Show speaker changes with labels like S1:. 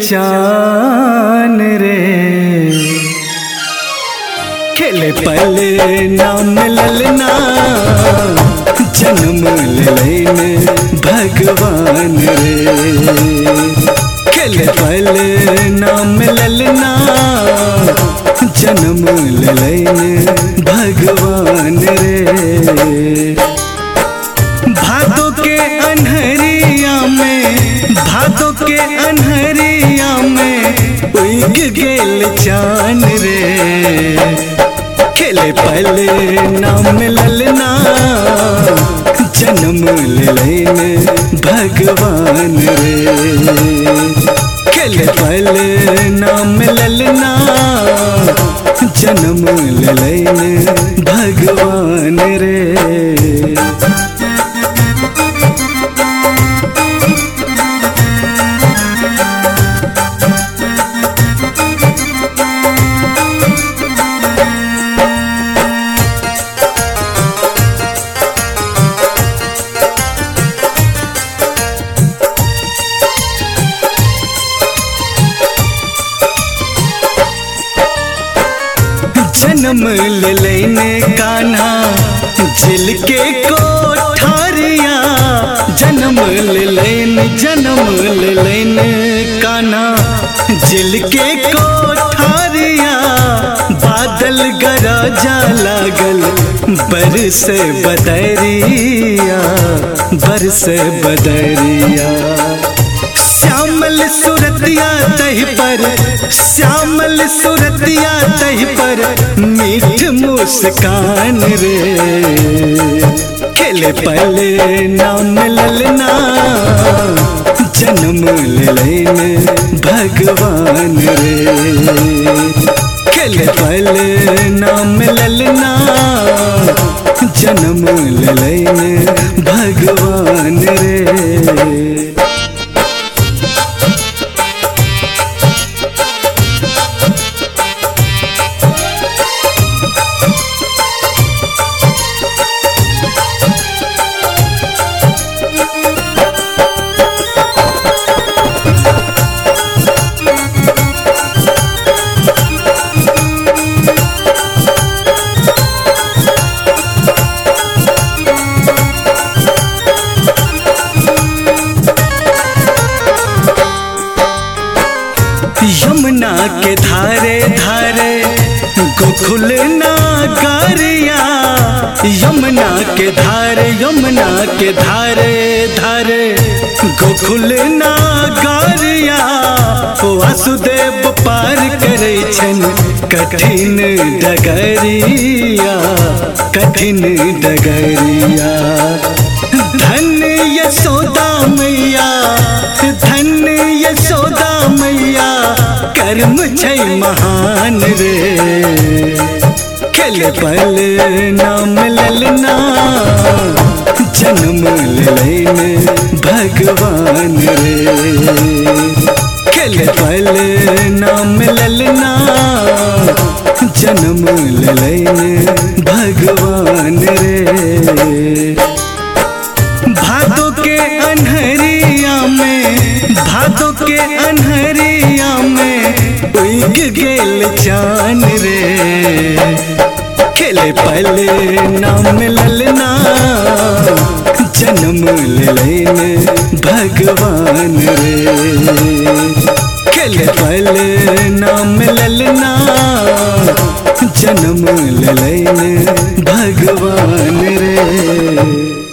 S1: चान रे। खेले पले नाम ललना जन्म लेने भगवान रे। खेले पले नाम ललना जन्म लेने भगवान रे। भादों के अन्हरिया में, भादों के अन्हरिया में उग गेल चान रे। खेले पले नाम ललना जन्म लेने भगवान रे। खेले पले नाम ललना जन्म लेने भगवान रे। जन्म लेने कान्हा जिल के कोठारिया। जन्म लेने कान्हा जिल के कोठारिया। बादल गरजा लागल बरस बदरिया, बरस बदरिया। श्यामल सुरतिया तही पर, श्यामल सुरतिया तही पर मीठ मुस्कान रे। खेले पले नाम ललना जन्म लेने भगवान रे। खेले पले नाम ललना जन्म लेने भगवान रे। यमुना के धारे धारे गोकुल नागरिया। यमुना के धारे, यमुना के धारे धारे गोकुल नागरिया। वासुदेव पार करे छन कठिन डगरिया, कठिन डगरिया। धन्य यशोदा मैया, धन्य यशोदा मैया कर्म छै महान रे। खेले पले नाम ललना जन्म लेने भगवान रे। खेले पले नाम ललना जन्म लेने भगवान रे। भादों के अन्हरिया में, भादों के अन्हरिया में उग गेल चान रे। खेले पले नाम ललना जन्म लेने भगवान रे। खेले पले नाम ललना जन्म लेने भगवान रे।